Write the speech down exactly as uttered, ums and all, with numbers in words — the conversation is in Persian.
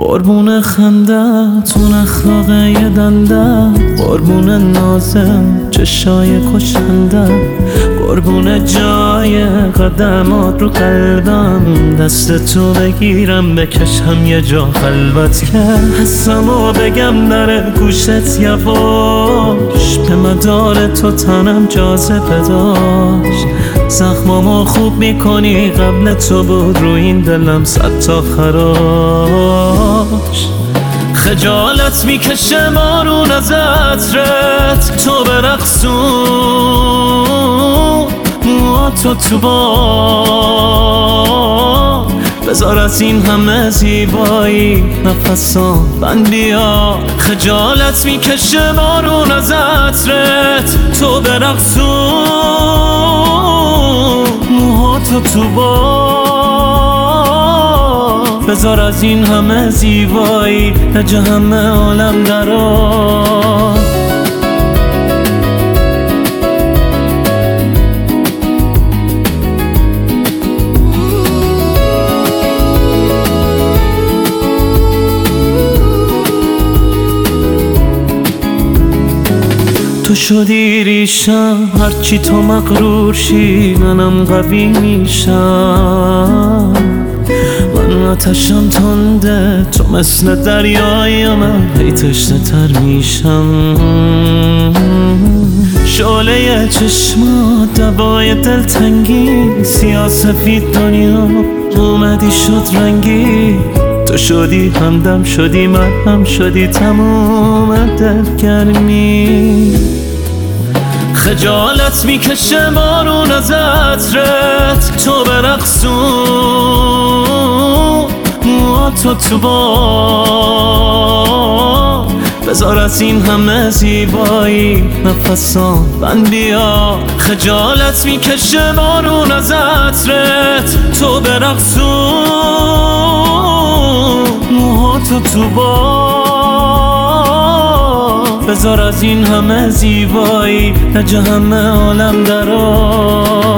قربون خندت اون اخلاق یه دنده، قربون نازم چشای کشنده، قربون جای قدمات رو قلبم، دست تو بگیرم بکشم یه جا خلوت که حسمو بگم نره گوشت یواش، به مدار تو تنم جاذبه داشت، زخمامو خوب میکنی قبل تو بود رو این دلم صد تا خراش، خجالت میکشه بارون از عطرت تو برقصون، موهاتو تو باد بذار از این همه زیبایی نفسام بند بیا، خجالت میکشه بارون از عطرت تو برقصون، موهاتو تو باد بذار از این همه زیبایی نجا همه عالم درآ. تو شدی ریشم هرچی تو مغرور شی منم قوی میشم، من آتشم تنده تو مثل دریای من هی تشنه تر میشم، شعله چشمات دوای دلتنگی، سیاه سفید دنیا اومدی شد رنگی، تو شدی همدم شدی من هم شدی تموم دلگرمی، خجالت میکشه بارون از عطرت تو برقصون، موهاتو تو باد بذار از این همه زیبایی نفسام بند بیا، خجالت میکشه بارون از عطرت تو برقصون، موهاتو تو باد بذار از این همه زیبایی نجا همه عالم درآ.